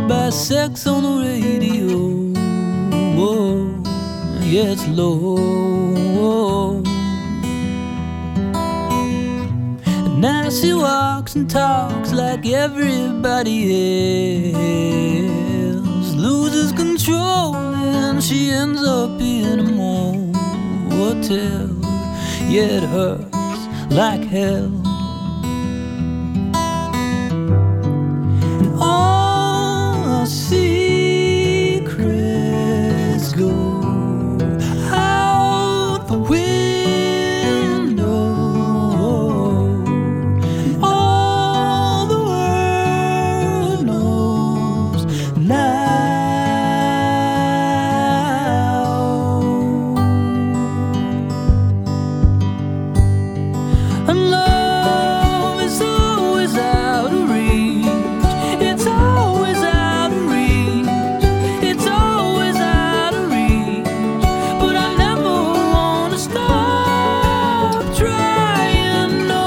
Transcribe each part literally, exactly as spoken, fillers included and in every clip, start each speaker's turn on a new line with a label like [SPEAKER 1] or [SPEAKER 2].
[SPEAKER 1] by sex on the radio. Whoa, yeah, it's low. And now she walks and talks like everybody else, loses control and she ends up in a motel. Yeah, it hurts like hell. And all our secrets go out the window. And all the world knows now. And love is always out of reach. It's always out of reach. It's always out of reach. But I never wanna stop trying, no.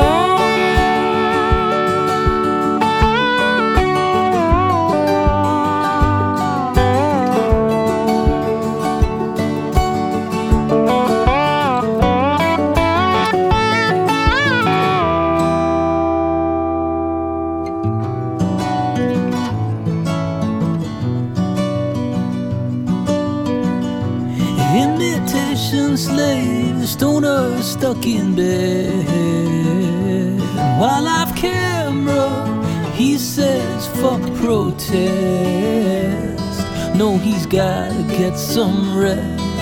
[SPEAKER 1] Imitation slave, stoner stuck in bed. While off camera, he says fuck protest. No, he's gotta get some rest.